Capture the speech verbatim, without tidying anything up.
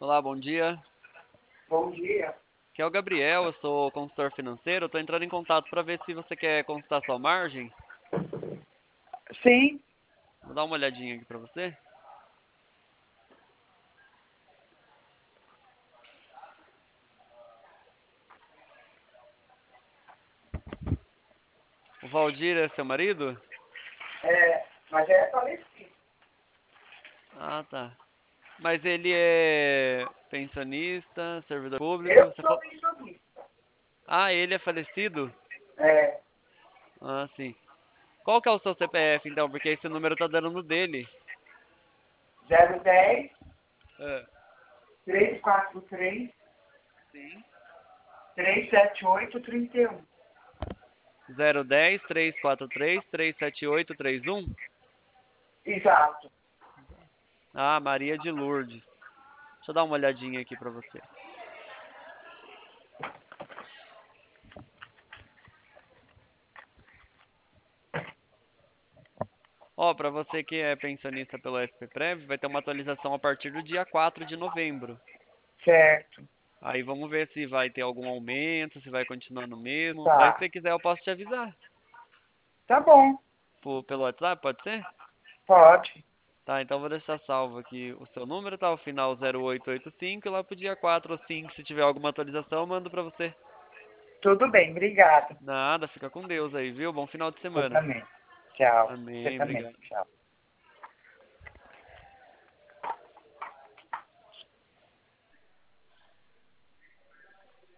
Olá, bom dia. Bom dia. Aqui é o Gabriel, eu sou consultor financeiro. Estou entrando em contato para ver se você quer consultar sua margem. Sim, Vou dar uma olhadinha aqui para você. O Valdir é seu marido? é, mas é falecido. Ah, tá. Mas ele é pensionista, servidor público? Eu Você sou fa- pensionista. Ah, ele é falecido? É, Ah, sim. Qual que é o seu C P F então? Porque esse número tá dando no dele. zero dez, É. trezentos e quarenta e três, Sim. trezentos e setenta e oito, trinta e um. zero um zero, três quatro três, três sete oito três um? Exato. Ah, Maria de Lourdes. Deixa eu dar uma olhadinha aqui para você. Ó, para você que é pensionista pelo S P Prev, vai ter uma atualização a partir do dia quatro de novembro. Certo. Aí vamos ver se vai ter algum aumento, se vai continuar no mesmo. Daí, se Tá. você quiser, eu posso te avisar. Tá bom. Por- pelo WhatsApp, pode ser? Pode. Tá, então vou deixar salvo aqui o seu número, tá? O final zero oito oito cinco, e lá pro dia quatro ou cinco, se tiver alguma atualização, eu mando pra você. Tudo bem, obrigada. Nada, fica com Deus aí, viu? Bom final de Você semana. também. Tchau. Você Amém, também. obrigado. Tchau.